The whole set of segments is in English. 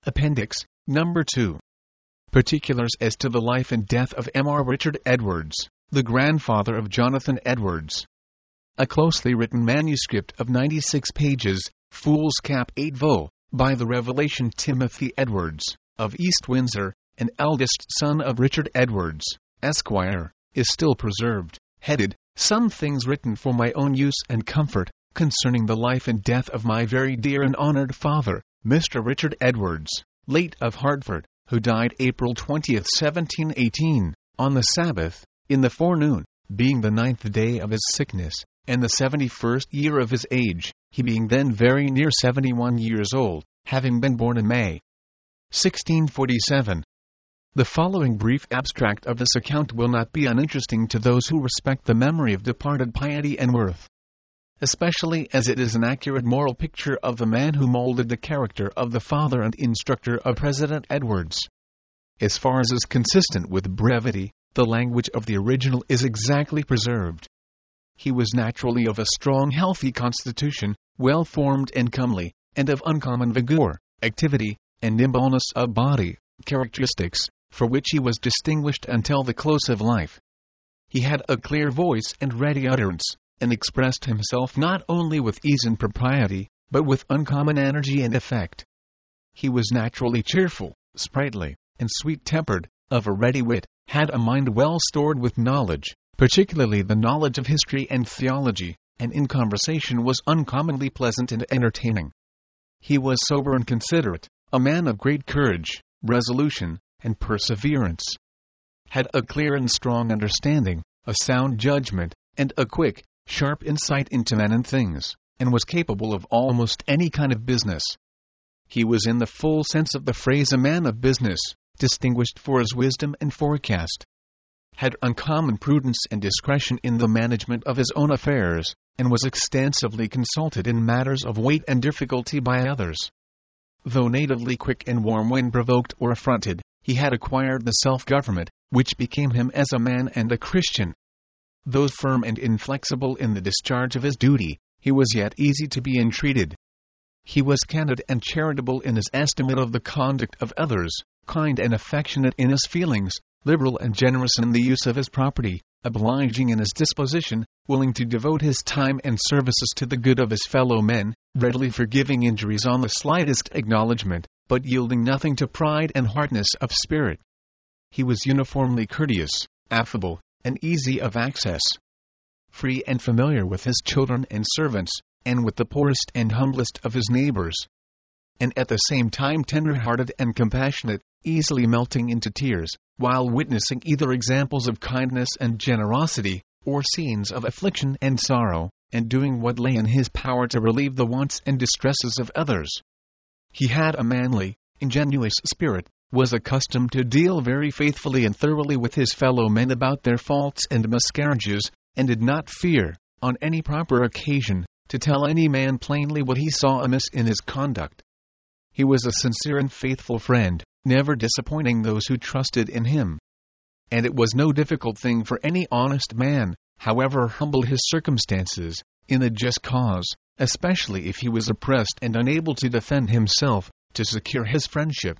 Appendix, Number 2. Particulars as to the life and death of M.R. Richard Edwards, the grandfather of Jonathan Edwards. A closely written manuscript of 96 pages, Fool's Cap 8 vo, by the Revelation Timothy Edwards, of East Windsor, an eldest son of Richard Edwards, Esquire, is still preserved, headed, Some Things Written for My Own Use and Comfort, concerning the life and death of my very dear and honored father, Mr. Richard Edwards, late of Hartford, who died April 20, 1718, on the Sabbath, in the forenoon, being the 9th day of his sickness, and the 71st year of his age, he being then very near 71 years old, having been born in May 1647. The following brief abstract of this account will not be uninteresting to those who respect the memory of departed piety and worth, especially as it is an accurate moral picture of the man who molded the character of the father and instructor of President Edwards. As far as is consistent with brevity, the language of the original is exactly preserved. He was naturally of a strong, healthy constitution, well-formed and comely, and of uncommon vigor, activity, and nimbleness of body, characteristics for which he was distinguished until the close of life. He had a clear voice and ready utterance, and expressed himself not only with ease and propriety, but with uncommon energy and effect. He was naturally cheerful, sprightly, and sweet-tempered, of a ready wit, had a mind well stored with knowledge, particularly the knowledge of history and theology, and in conversation was uncommonly pleasant and entertaining. He was sober and considerate, a man of great courage, resolution, and perseverance. Had a clear and strong understanding, a sound judgment, and a quick, sharp insight into men and things, and was capable of almost any kind of business. He was in the full sense of the phrase a man of business, distinguished for his wisdom and forecast. Had uncommon prudence and discretion in the management of his own affairs, and was extensively consulted in matters of weight and difficulty by others. Though natively quick and warm when provoked or affronted, he had acquired the self-government, which became him as a man and a Christian. Though firm and inflexible in the discharge of his duty, he was yet easy to be entreated. He was candid and charitable in his estimate of the conduct of others, kind and affectionate in his feelings, liberal and generous in the use of his property, obliging in his disposition, willing to devote his time and services to the good of his fellow men, readily forgiving injuries on the slightest acknowledgment, but yielding nothing to pride and hardness of spirit. He was uniformly courteous, affable, and easy of access, free and familiar with his children and servants, and with the poorest and humblest of his neighbors, and at the same time tender-hearted and compassionate, easily melting into tears, while witnessing either examples of kindness and generosity, or scenes of affliction and sorrow, and doing what lay in his power to relieve the wants and distresses of others. He had a manly, ingenuous spirit, was accustomed to deal very faithfully and thoroughly with his fellow men about their faults and miscarriages, and did not fear, on any proper occasion, to tell any man plainly what he saw amiss in his conduct. He was a sincere and faithful friend, never disappointing those who trusted in him. And it was no difficult thing for any honest man, however humble his circumstances, in a just cause, especially if he was oppressed and unable to defend himself, to secure his friendship.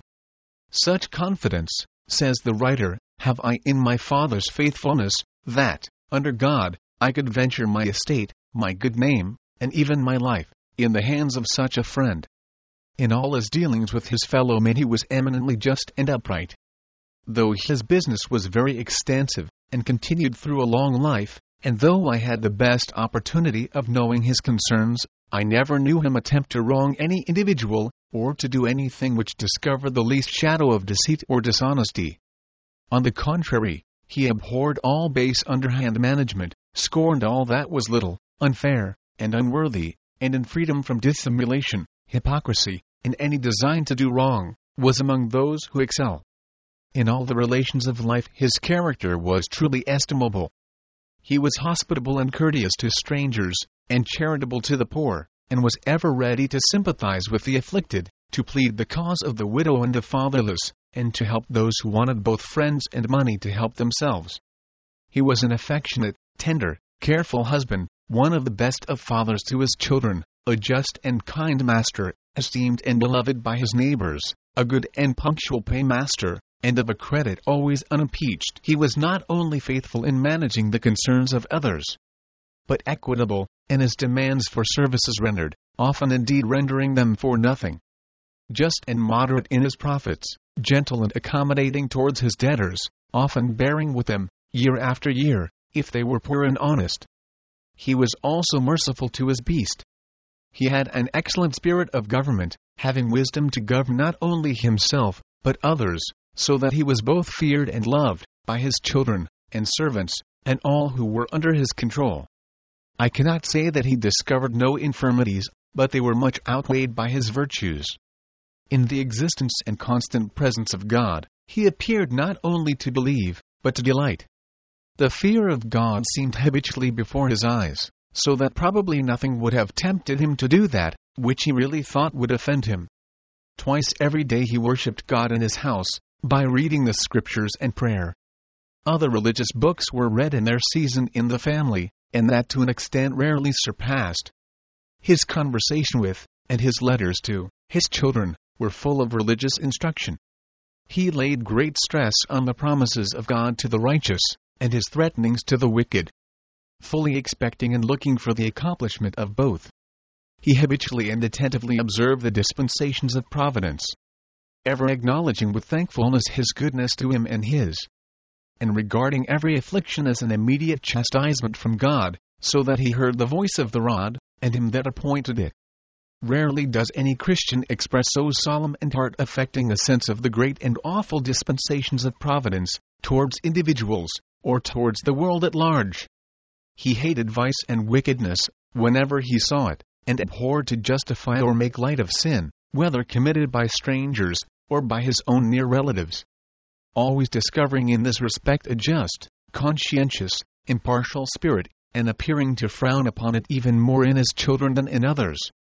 Such confidence, says the writer, have I in my father's faithfulness, that, under God, I could venture my estate, my good name, and even my life, in the hands of such a friend. In all his dealings with his fellow men he was eminently just and upright. Though his business was very extensive, and continued through a long life, and though I had the best opportunity of knowing his concerns, I never knew him attempt to wrong any individual, or to do anything which discovered the least shadow of deceit or dishonesty. On the contrary, he abhorred all base underhand management, scorned all that was little, unfair, and unworthy, and in freedom from dissimulation, hypocrisy, and any design to do wrong, was among those who excel. In all the relations of life his character was truly estimable. He was hospitable and courteous to strangers, and charitable to the poor, and was ever ready to sympathize with the afflicted, to plead the cause of the widow and the fatherless, and to help those who wanted both friends and money to help themselves. He was an affectionate, tender, careful husband, one of the best of fathers to his children, a just and kind master, esteemed and beloved by his neighbors, a good and punctual paymaster, and of a credit always unimpeached. He was not only faithful in managing the concerns of others, but equitable in his demands for services rendered, often indeed rendering them for nothing. Just and moderate in his profits, gentle and accommodating towards his debtors, often bearing with them, year after year, if they were poor and honest. He was also merciful to his beast. He had an excellent spirit of government, having wisdom to govern not only himself, but others, so that he was both feared and loved, by his children, and servants, and all who were under his control. I cannot say that he discovered no infirmities, but they were much outweighed by his virtues. In the existence and constant presence of God, he appeared not only to believe, but to delight. The fear of God seemed habitually before his eyes, so that probably nothing would have tempted him to do that, which he really thought would offend him. Twice every day he worshipped God in his house, by reading the scriptures and prayer. Other religious books were read in their season in the family, and that to an extent rarely surpassed. His conversation with, and his letters to, his children, were full of religious instruction. He laid great stress on the promises of God to the righteous, and his threatenings to the wicked, fully expecting and looking for the accomplishment of both. He habitually and attentively observed the dispensations of providence, ever acknowledging with thankfulness his goodness to him and his, and regarding every affliction as an immediate chastisement from God, so that he heard the voice of the rod, and him that appointed it. Rarely does any Christian express so solemn and heart-affecting a sense of the great and awful dispensations of providence, towards individuals, or towards the world at large. He hated vice and wickedness, whenever he saw it, and abhorred to justify or make light of sin, whether committed by strangers, or by his own near relatives. Always discovering in this respect a just, conscientious, impartial spirit, and appearing to frown upon it even more in his children than in others.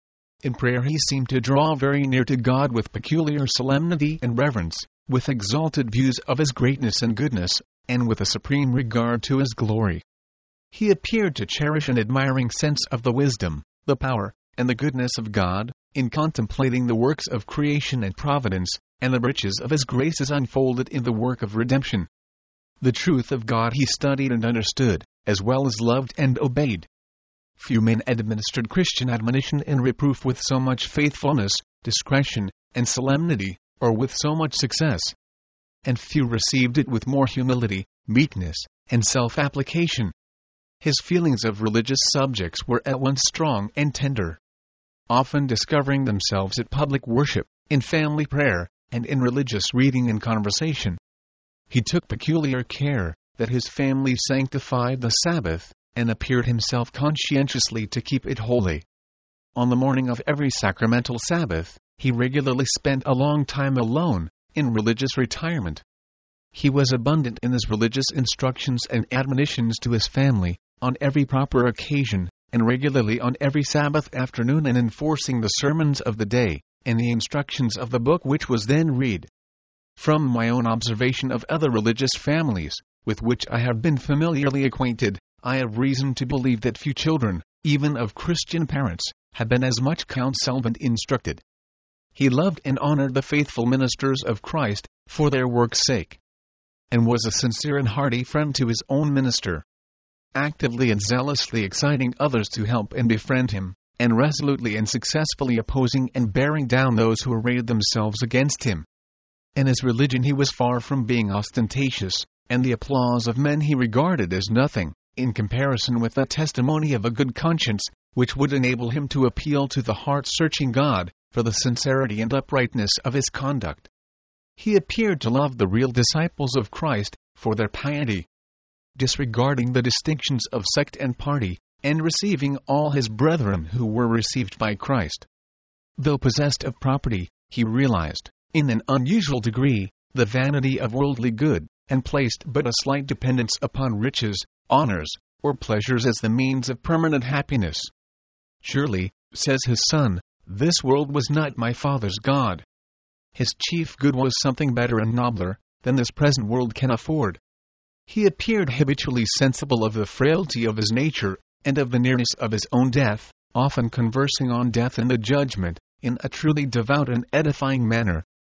In prayer he seemed to draw very near to God with peculiar solemnity and reverence, with exalted views of his greatness and goodness, and with a supreme regard to his glory. He appeared to cherish an admiring sense of the wisdom, the power, and the goodness of God, in contemplating the works of creation and providence, and the riches of his graces unfolded in the work of redemption. The truth of God he studied and understood, as well as loved and obeyed. Few men administered Christian admonition and reproof with so much faithfulness, discretion, and solemnity, or with so much success. And few received it with more humility, meekness, and self-application. His feelings of religious subjects were at once strong and tender, often discovering themselves at public worship, in family prayer, and in religious reading and conversation. He took peculiar care that his family sanctified the Sabbath, and appeared himself conscientiously to keep it holy. On the morning of every sacramental Sabbath, he regularly spent a long time alone, in religious retirement. He was abundant in his religious instructions and admonitions to his family, on every proper occasion, and regularly on every Sabbath afternoon, in enforcing the sermons of the day, and the instructions of the book which was then read. From my own observation of other religious families, with which I have been familiarly acquainted, I have reason to believe that few children, even of Christian parents, have been as much counseled and instructed. He loved and honored the faithful ministers of Christ, for their work's sake, and was a sincere and hearty friend to his own minister, actively and zealously exciting others to help and befriend him, and resolutely and successfully opposing and bearing down those who arrayed themselves against him. In his religion he was far from being ostentatious, and the applause of men he regarded as nothing, in comparison with the testimony of a good conscience, which would enable him to appeal to the heart-searching God, for the sincerity and uprightness of his conduct. He appeared to love the real disciples of Christ, for their piety, disregarding the distinctions of sect and party, and receiving all his brethren who were received by Christ. Though possessed of property, he realized, in an unusual degree, the vanity of worldly good, and placed but a slight dependence upon riches, honors, or pleasures as the means of permanent happiness. Surely, says his son, this world was not my Father's God. His chief good was something better and nobler than this present world can afford. He appeared habitually sensible of the frailty of his nature, and of the nearness of his own death, often conversing on death and the judgment, in a truly devout and edifying manner,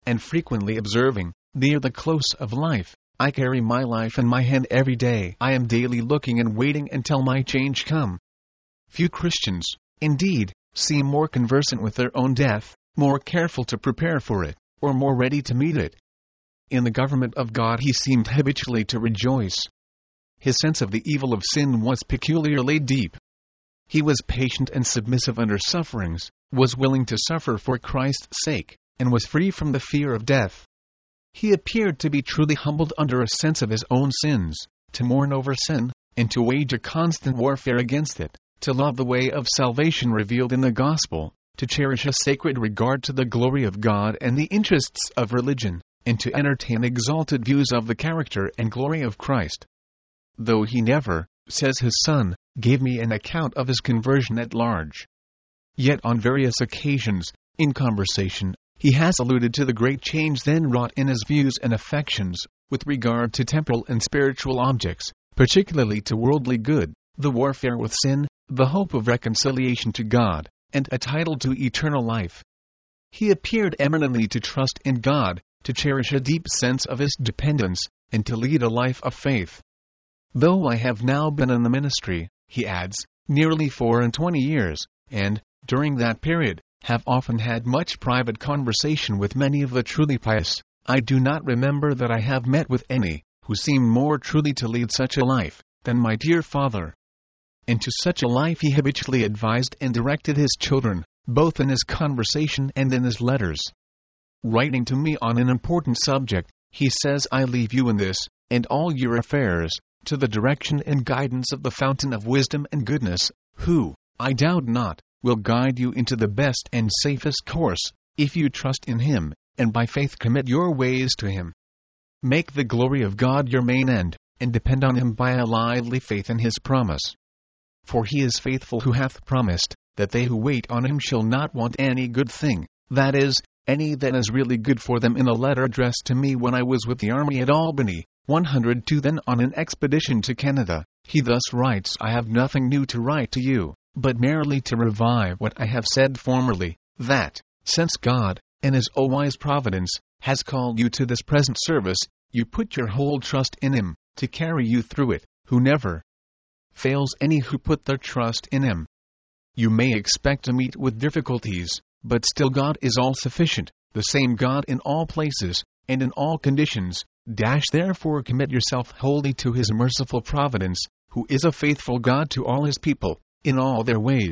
and frequently observing, near the close of life, I carry my life in my hand every day. I am daily looking and waiting until my change come. Few Christians, indeed, seem more conversant with their own death, more careful to prepare for it, or more ready to meet it. In the government of God he seemed habitually to rejoice. His sense of the evil of sin was peculiarly deep. He was patient and submissive under sufferings, was willing to suffer for Christ's sake, and was free from the fear of death. He appeared to be truly humbled under a sense of his own sins, to mourn over sin, and to wage a constant warfare against it, to love the way of salvation revealed in the gospel, to cherish a sacred regard to the glory of God and the interests of religion, and to entertain exalted views of the character and glory of Christ. Though he never, says his son, gave me an account of his conversion at large. Yet on various occasions, in conversation, he has alluded to the great change then wrought in his views and affections, with regard to temporal and spiritual objects, particularly to worldly good, the warfare with sin, the hope of reconciliation to God, and a title to eternal life. He appeared eminently to trust in God, to cherish a deep sense of his dependence, and to lead a life of faith. Though I have now been in the ministry, he adds, nearly 24 years, and, during that period, have often had much private conversation with many of the truly pious, I do not remember that I have met with any, who seemed more truly to lead such a life, than my dear father. And to such a life he habitually advised and directed his children, both in his conversation and in his letters. Writing to me on an important subject, he says, I leave you in this, and all your affairs, to the direction and guidance of the fountain of wisdom and goodness, who, I doubt not, will guide you into the best and safest course, if you trust in him, and by faith commit your ways to him. Make the glory of God your main end, and depend on him by a lively faith in his promise. For he is faithful who hath promised, that they who wait on him shall not want any good thing, that is, any that is really good for them. In a letter addressed to me when I was with the army at Albany, 102, then on an expedition to Canada, he thus writes, I have nothing new to write to you, but merely to revive what I have said formerly, that, since God, in his all-wise providence, has called you to this present service, you put your whole trust in him, to carry you through it, who never fails any who put their trust in him. You may expect to meet with difficulties, but still God is all-sufficient, the same God in all places, and in all conditions. Therefore commit yourself wholly to his merciful providence, who is a faithful God to all his people, in all their ways.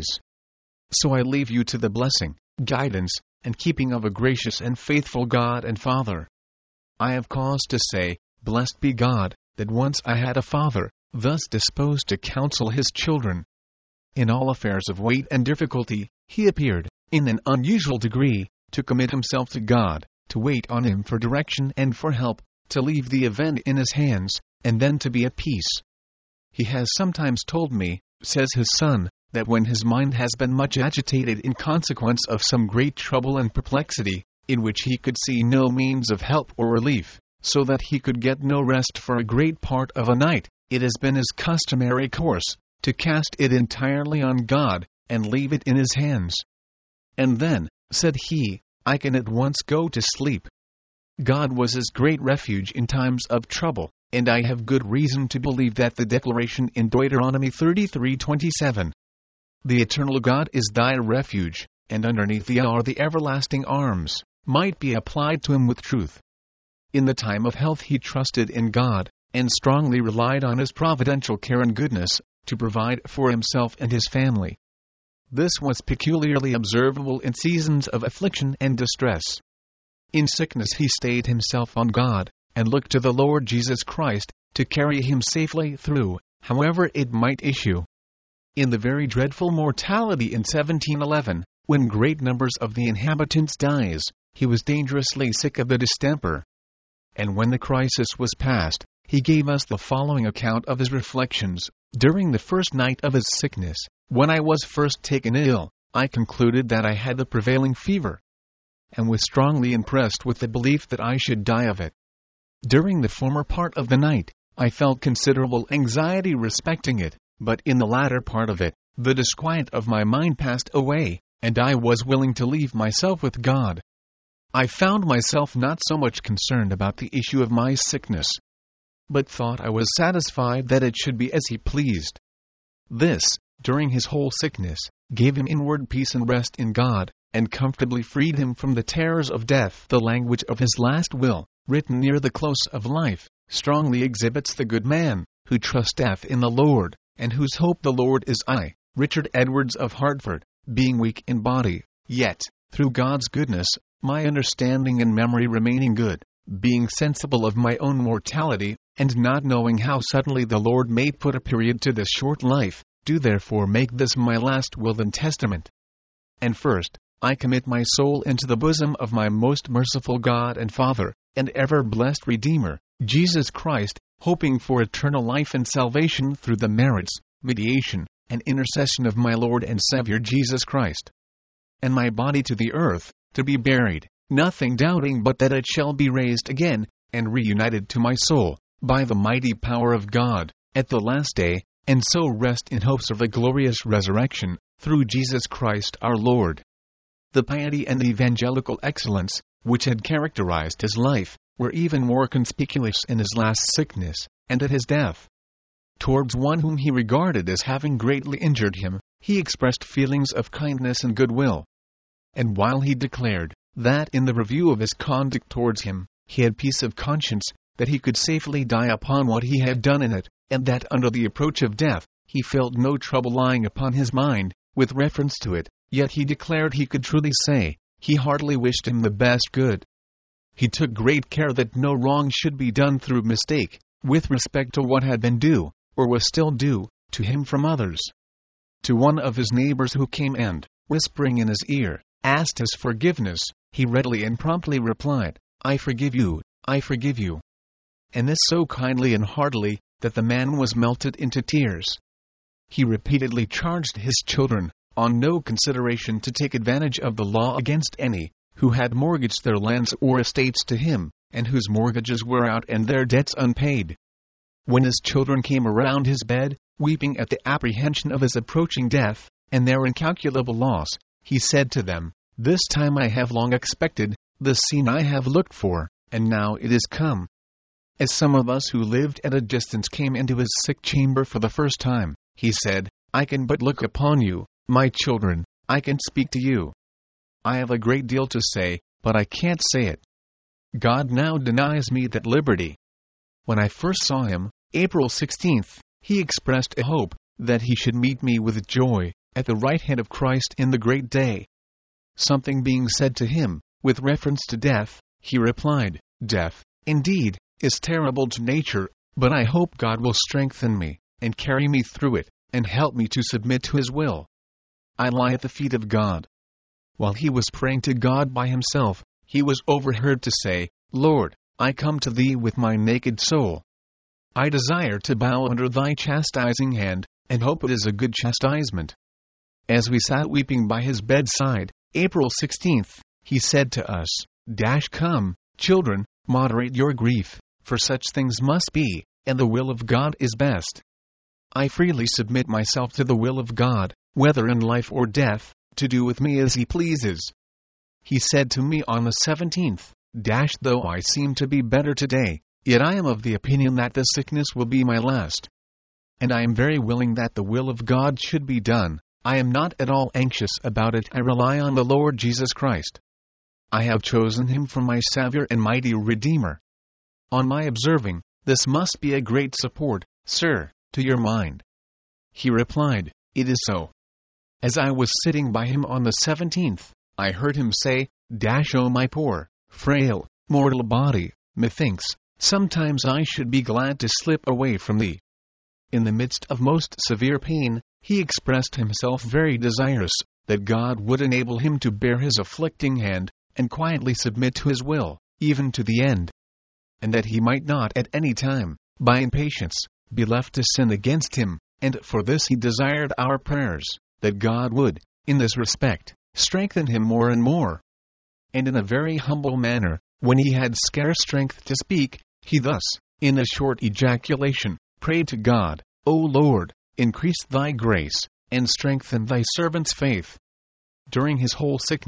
So I leave you to the blessing, guidance, and keeping of a gracious and faithful God and Father. I have cause to say, blessed be God, that once I had a father, thus disposed to counsel his children. In all affairs of weight and difficulty, he appeared, in an unusual degree, to commit himself to God, to wait on him for direction and for help, to leave the event in his hands, and then to be at peace. He has sometimes told me, says his son, that when his mind has been much agitated in consequence of some great trouble and perplexity, in which he could see no means of help or relief, so that he could get no rest for a great part of a night, it has been his customary course, to cast it entirely on God, and leave it in his hands. And then, said he, I can at once go to sleep. God was his great refuge in times of trouble, and I have good reason to believe that the declaration in Deuteronomy 33:27, the eternal God is thy refuge, and underneath thee are the everlasting arms, might be applied to him with truth. In the time of health he trusted in God, and strongly relied on his providential care and goodness, to provide for himself and his family. This was peculiarly observable in seasons of affliction and distress. In sickness he stayed himself on God, and looked to the Lord Jesus Christ, to carry him safely through, however it might issue. In the very dreadful mortality in 1711, when great numbers of the inhabitants died, he was dangerously sick of the distemper. And when the crisis was past, he gave us the following account of his reflections. During the first night of his sickness, when I was first taken ill, I concluded that I had the prevailing fever, and was strongly impressed with the belief that I should die of it. During the former part of the night, I felt considerable anxiety respecting it, but in the latter part of it, the disquiet of my mind passed away, and I was willing to leave myself with God. I found myself not so much concerned about the issue of my sickness, but thought I was satisfied that it should be as he pleased. This, during his whole sickness, gave him inward peace and rest in God, and comfortably freed him from the terrors of death. The language of his last will, written near the close of life, strongly exhibits the good man, who trusteth in the Lord, and whose hope the Lord is. I, Richard Edwards of Hartford, being weak in body, yet, through God's goodness, my understanding and memory remaining good, being sensible of my own mortality, and not knowing how suddenly the Lord may put a period to this short life, do therefore make this my last will and testament. And first, I commit my soul into the bosom of my most merciful God and Father, and ever blessed Redeemer, Jesus Christ, hoping for eternal life and salvation through the merits, mediation, and intercession of my Lord and Savior Jesus Christ. And my body to the earth, to be buried, nothing doubting but that it shall be raised again, and reunited to my soul, by the mighty power of God, at the last day, and so rest in hopes of a glorious resurrection, through Jesus Christ our Lord. The piety and the evangelical excellence, which had characterized his life, were even more conspicuous in his last sickness, and at his death. Towards one whom he regarded as having greatly injured him, he expressed feelings of kindness and goodwill. And while he declared that in the review of his conduct towards him, he had peace of conscience, that he could safely die upon what he had done in it, and that under the approach of death, he felt no trouble lying upon his mind, with reference to it, yet he declared he could truly say, he heartily wished him the best good. He took great care that no wrong should be done through mistake, with respect to what had been due, or was still due, to him from others. To one of his neighbors who came and, whispering in his ear, asked his forgiveness, he readily and promptly replied, I forgive you, I forgive you. And this so kindly and heartily, that the man was melted into tears. He repeatedly charged his children, on no consideration to take advantage of the law against any, who had mortgaged their lands or estates to him, and whose mortgages were out and their debts unpaid. When his children came around his bed, weeping at the apprehension of his approaching death, and their incalculable loss, he said to them, This time I have long expected, this scene I have looked for, and now it is come. As some of us who lived at a distance came into his sick chamber for the first time, he said, I can but look upon you, my children, I can speak to you. I have a great deal to say, but I can't say it. God now denies me that liberty. When I first saw him, April 16th, he expressed a hope that he should meet me with joy, at the right hand of Christ in the great day. Something being said to him, with reference to death, he replied, Death, indeed, is terrible to nature, but I hope God will strengthen me, and carry me through it, and help me to submit to his will. I lie at the feet of God. While he was praying to God by himself, he was overheard to say, Lord, I come to thee with my naked soul. I desire to bow under thy chastising hand, and hope it is a good chastisement. As we sat weeping by his bedside, April 16th, he said to us, Come, children, moderate your grief, for such things must be, and the will of God is best. I freely submit myself to the will of God, whether in life or death, to do with me as he pleases. He said to me on the 17th, Though I seem to be better today, yet I am of the opinion that this sickness will be my last. And I am very willing that the will of God should be done. I am not at all anxious about it. I rely on the Lord Jesus Christ. I have chosen him for my Savior and mighty Redeemer. On my observing, this must be a great support, sir, to your mind. He replied, It is so. As I was sitting by him on the 17th, I heard him say, O my poor, frail, mortal body, methinks, sometimes I should be glad to slip away from thee. In the midst of most severe pain, he expressed himself very desirous that God would enable him to bear his afflicting hand, and quietly submit to his will, even to the end. And that he might not at any time, by impatience, be left to sin against him, and for this he desired our prayers, that God would, in this respect, strengthen him more and more. And in a very humble manner, when he had scarce strength to speak, he thus, in a short ejaculation, prayed to God, O Lord, increase thy grace, and strengthen thy servant's faith. During his whole sickness,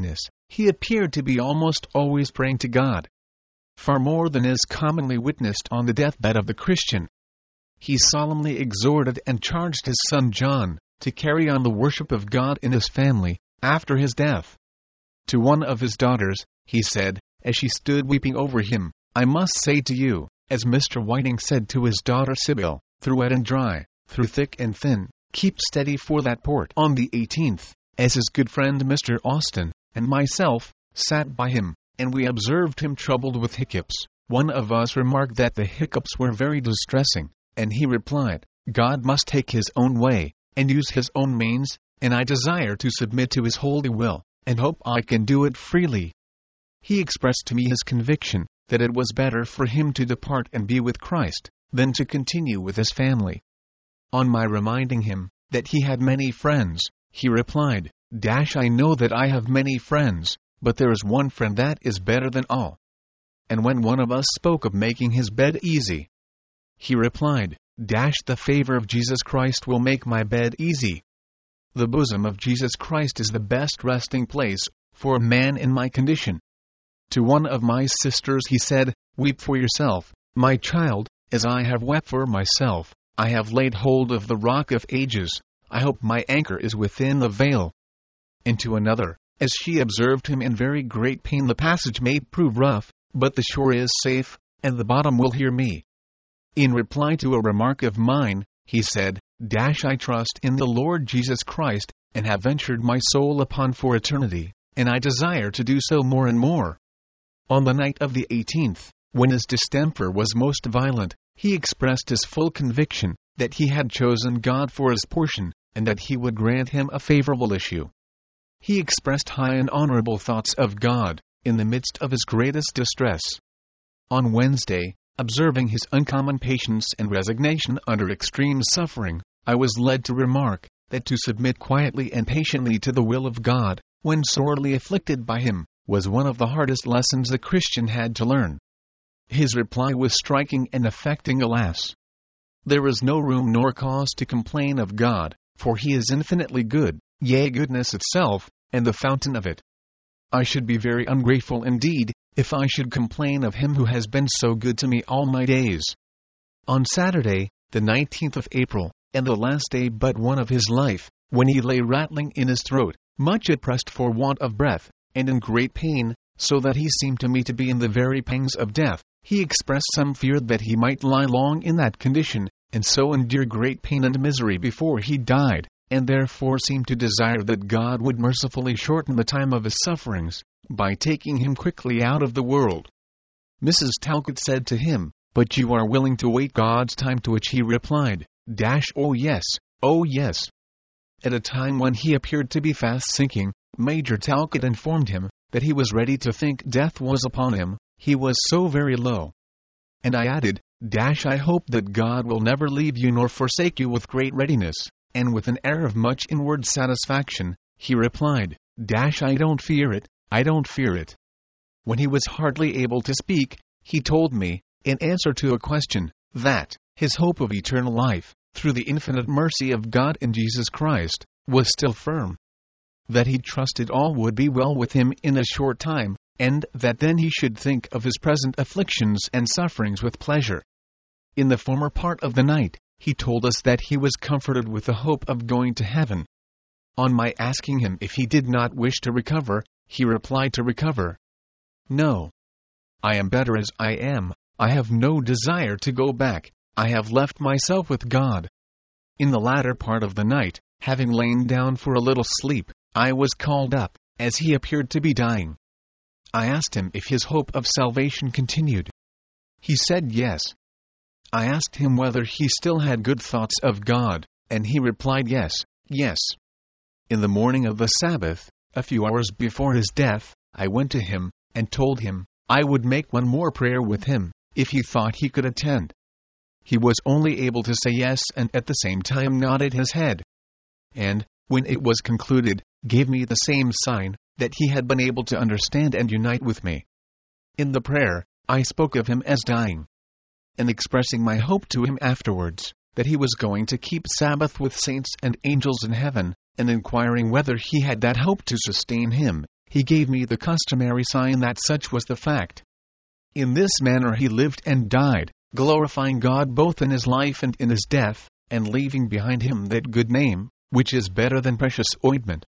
he appeared to be almost always praying to God, far more than is commonly witnessed on the deathbed of the Christian. He solemnly exhorted and charged his son John to carry on the worship of God in his family after his death. To one of his daughters, he said, as she stood weeping over him, "I must say to you, as Mr. Whiting said to his daughter Sybil, through wet and dry, through thick and thin, keep steady for that port." On the 18th, as his good friend Mr. Austin and myself sat by him, and we observed him troubled with hiccups, one of us remarked that the hiccups were very distressing, and he replied, "God must take his own way, and use his own means, and I desire to submit to his holy will, and hope I can do it freely." He expressed to me his conviction that it was better for him to depart and be with Christ, than to continue with his family. On my reminding him that he had many friends, he replied, "I know that I have many friends, but there is one friend that is better than all." And when one of us spoke of making his bed easy, he replied, "The favor of Jesus Christ will make my bed easy." The bosom of Jesus Christ is the best resting place for a man in my condition. To one of my sisters he said, "Weep for yourself, my child, as I have wept for myself. I have laid hold of the rock of ages. I hope my anchor is within the veil." And to another, as she observed him in very great pain, "The passage may prove rough, but the shore is safe, and the bottom will hear me." In reply to a remark of mine, he said, "I trust in the Lord Jesus Christ, and have ventured my soul upon for eternity, and I desire to do so more and more." On the night of the 18th, when his distemper was most violent, he expressed his full conviction that he had chosen God for his portion, and that he would grant him a favorable issue. He expressed high and honorable thoughts of God, in the midst of his greatest distress. On Wednesday, observing his uncommon patience and resignation under extreme suffering, I was led to remark that to submit quietly and patiently to the will of God, when sorely afflicted by him, was one of the hardest lessons the Christian had to learn. His reply was striking and affecting. "Alas! There is no room nor cause to complain of God, for he is infinitely good, yea, goodness itself, and the fountain of it. I should be very ungrateful indeed, if I should complain of him who has been so good to me all my days." On Saturday, the 19th of April, and the last day but one of his life, when he lay rattling in his throat, much oppressed for want of breath, and in great pain, so that he seemed to me to be in the very pangs of death, he expressed some fear that he might lie long in that condition, and so endure great pain and misery before he died, and therefore seemed to desire that God would mercifully shorten the time of his sufferings, by taking him quickly out of the world. Mrs. Talcott said to him, "But you are willing to wait God's time," to which he replied, "Oh yes, oh yes." At a time when he appeared to be fast sinking, Major Talcott informed him that he was ready to think death was upon him, he was so very low. And I added, "I hope that God will never leave you nor forsake you," with great readiness, and with an air of much inward satisfaction, he replied, "I don't fear it, I don't fear it." When he was hardly able to speak, he told me, in answer to a question, that his hope of eternal life, through the infinite mercy of God in Jesus Christ, was still firm. That he trusted all would be well with him in a short time, and that then he should think of his present afflictions and sufferings with pleasure. In the former part of the night, he told us that he was comforted with the hope of going to heaven. On my asking him if he did not wish to recover, he replied, "To recover? No. I am better as I am, I have no desire to go back, I have left myself with God." In the latter part of the night, having lain down for a little sleep, I was called up, as he appeared to be dying. I asked him if his hope of salvation continued. He said yes. I asked him whether he still had good thoughts of God, and he replied yes, yes. In the morning of the Sabbath, a few hours before his death, I went to him, and told him I would make one more prayer with him, if he thought he could attend. He was only able to say yes, and at the same time nodded his head. And, when it was concluded, gave me the same sign, that he had been able to understand and unite with me. In the prayer, I spoke of him as dying, and expressing my hope to him afterwards, that he was going to keep Sabbath with saints and angels in heaven, and inquiring whether he had that hope to sustain him, he gave me the customary sign that such was the fact. In this manner he lived and died, glorifying God both in his life and in his death, and leaving behind him that good name, which is better than precious ointment,